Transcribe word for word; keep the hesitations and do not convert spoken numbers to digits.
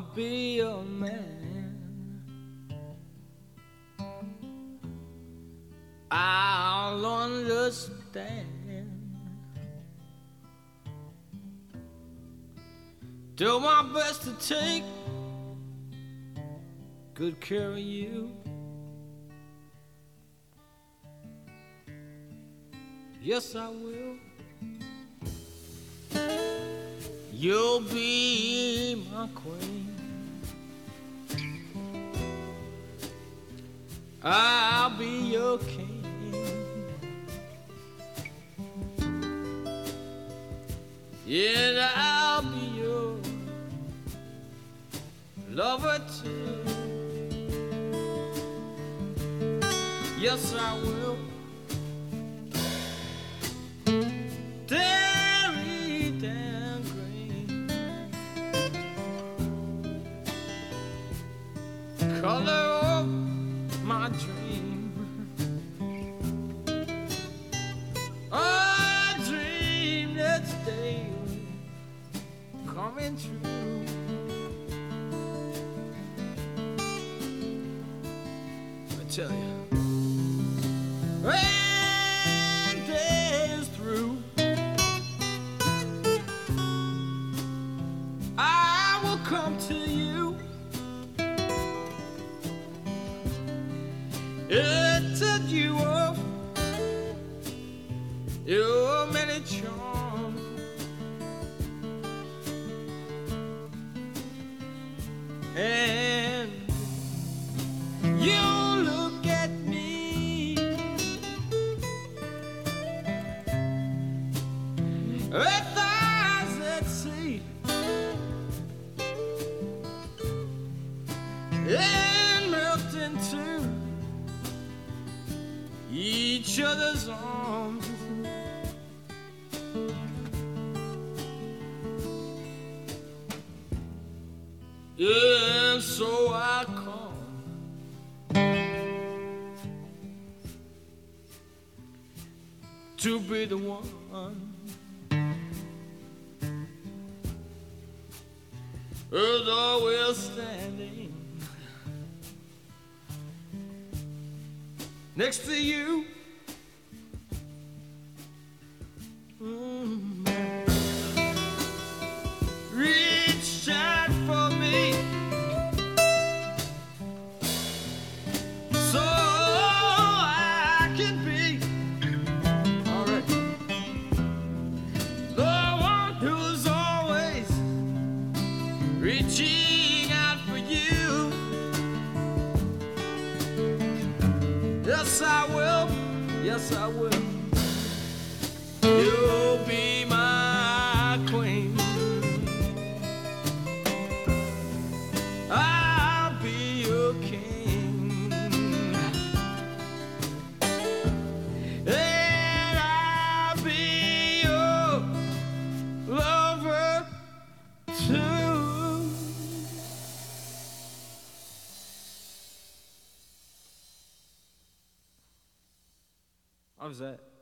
be a man. I'll understand. Do my best to take good care of you. Yes, I will. You'll be my queen. I'll be your king. Yeah, I'll be your lover too. Yes, I will. Dairy down green, color of my dream, a dream that's daily coming true. I tell you, when day is through, I will come to you. It took you off your many charms, and you look at me with eyes that see, and melt into each other's arms. And so I come to be the one who's always standing next to you. Mm. Reach out for me so I can be all right. The one who's always reaching out for you. Yes, I will. Yes, I will. You'll be my queen. I'll be your king. And I'll be your lover too. How was that?